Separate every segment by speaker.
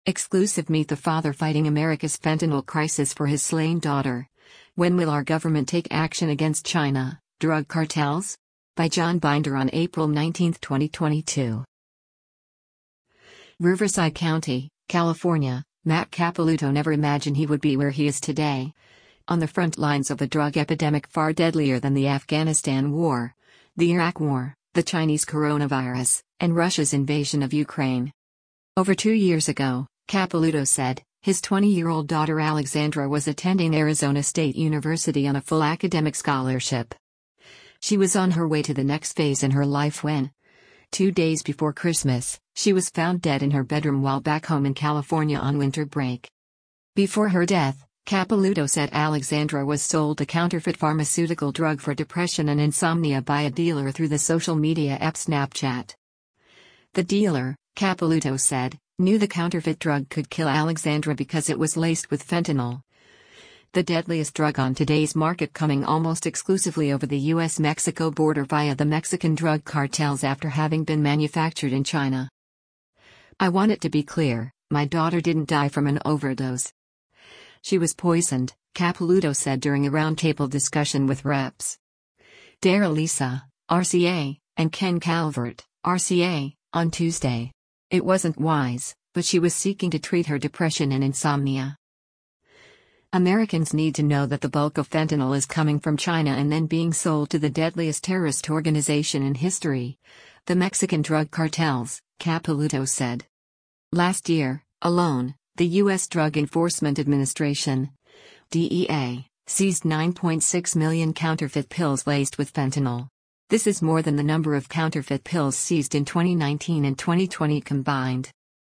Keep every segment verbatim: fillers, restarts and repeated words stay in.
Speaker 1: Exclusive: Meet the father fighting America's fentanyl crisis for his slain daughter. When will our government take action against China drug cartels? By John Binder on April nineteenth, twenty twenty-two. Riverside County, California. Matt Capilouto never imagined he would be where he is today. On the front lines of a drug epidemic far deadlier than the Afghanistan war, the Iraq war, the Chinese coronavirus, and Russia's invasion of Ukraine. Over two years ago, Capilouto said, his twenty-year-old daughter Alexandra was attending Arizona State University on a full academic scholarship. She was on her way to the next phase in her life when, two days before Christmas, she was found dead in her bedroom while back home in California on winter break. Before her death, Capilouto said Alexandra was sold a counterfeit pharmaceutical drug for depression and insomnia by a dealer through the social media app Snapchat. The dealer, Capilouto said, knew the counterfeit drug could kill Alexandra because it was laced with fentanyl, the deadliest drug on today's market, coming almost exclusively over the U S Mexico border via the Mexican drug cartels after having been manufactured in China. "I want it to be clear, my daughter didn't die from an overdose. She was poisoned," Capilouto said during a roundtable discussion with Reps Dara Lisa, R C A, and Ken Calvert, R C A, on Tuesday. "It wasn't wise, but she was seeking to treat her depression and insomnia." Americans need to know that the bulk of fentanyl is coming from China and then being sold to the deadliest terrorist organization in history, the Mexican drug cartels, Capilouto said. Last year, alone, the U S Drug Enforcement Administration, D E A, seized nine point six million counterfeit pills laced with fentanyl. This is more than the number of counterfeit pills seized in twenty nineteen and twenty twenty combined.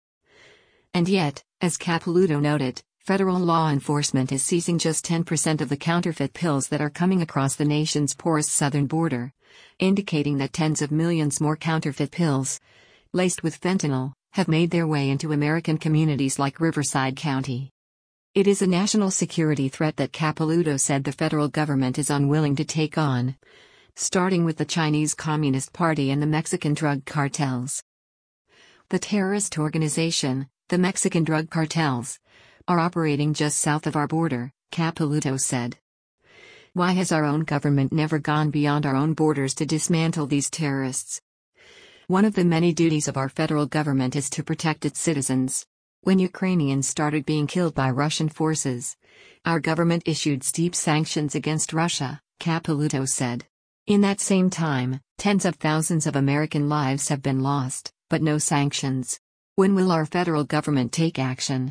Speaker 1: And yet, as Capilouto noted, federal law enforcement is seizing just ten percent of the counterfeit pills that are coming across the nation's porous southern border, indicating that tens of millions more counterfeit pills, laced with fentanyl, have made their way into American communities like Riverside County. It is a national security threat that Capilouto said the federal government is unwilling to take on, starting with the Chinese Communist Party and the Mexican drug cartels. The terrorist organization, the Mexican drug cartels, are operating just south of our border, Capilouto said. Why has our own government never gone beyond our own borders to dismantle these terrorists? One of the many duties of our federal government is to protect its citizens. When Ukrainians started being killed by Russian forces, our government issued steep sanctions against Russia, Capilouto said. In that same time, tens of thousands of American lives have been lost, but no sanctions. When will our federal government take action?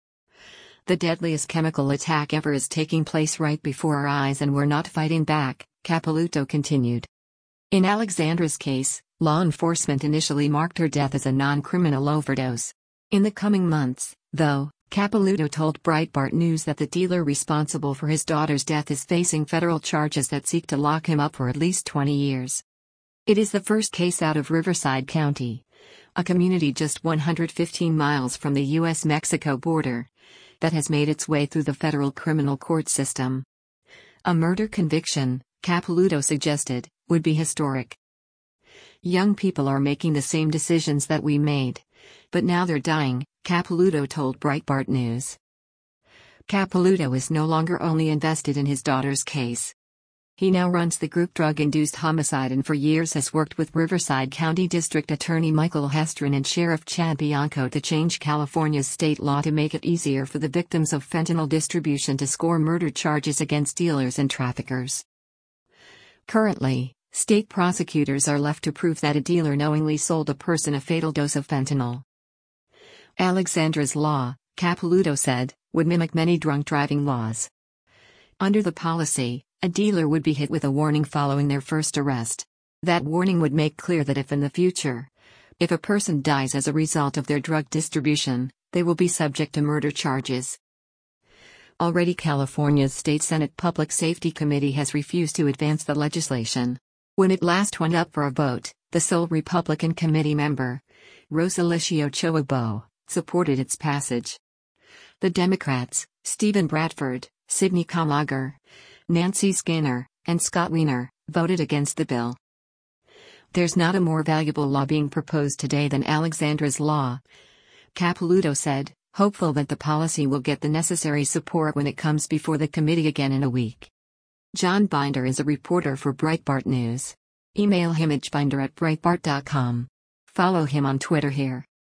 Speaker 1: The deadliest chemical attack ever is taking place right before our eyes and we're not fighting back, Capilouto continued. In Alexandra's case, law enforcement initially marked her death as a non-criminal overdose. In the coming months, though, Capilouto told Breitbart News that the dealer responsible for his daughter's death is facing federal charges that seek to lock him up for at least twenty years. It is the first case out of Riverside County, a community just one hundred fifteen miles from the U S Mexico border, that has made its way through the federal criminal court system. A murder conviction, Capilouto suggested, would be historic. Young people are making the same decisions that we made, but now they're dying, Capilouto told Breitbart News. Capilouto is no longer only invested in his daughter's case. He now runs the group Drug-Induced Homicide and for years has worked with Riverside County District Attorney Michael Hestron and Sheriff Chad Bianco to change California's state law to make it easier for the victims of fentanyl distribution to score murder charges against dealers and traffickers. Currently, state prosecutors are left to prove that a dealer knowingly sold a person a fatal dose of fentanyl. Alexandra's law, Capilouto said, would mimic many drunk driving laws. Under the policy, a dealer would be hit with a warning following their first arrest. That warning would make clear that if in the future, if a person dies as a result of their drug distribution, they will be subject to murder charges. Already, California's State Senate Public Safety Committee has refused to advance the legislation. When it last went up for a vote, the sole Republican committee member, Rosalicio Choabo, supported its passage. The Democrats, Stephen Bradford, Sidney Kamager, Nancy Skinner, and Scott Wiener, voted against the bill. There's not a more valuable law being proposed today than Alexandra's law, Capilouto said, hopeful that the policy will get the necessary support when it comes before the committee again in a week. John Binder is a reporter for Breitbart News. Email him at binder at breitbart dot com. Follow him on Twitter here.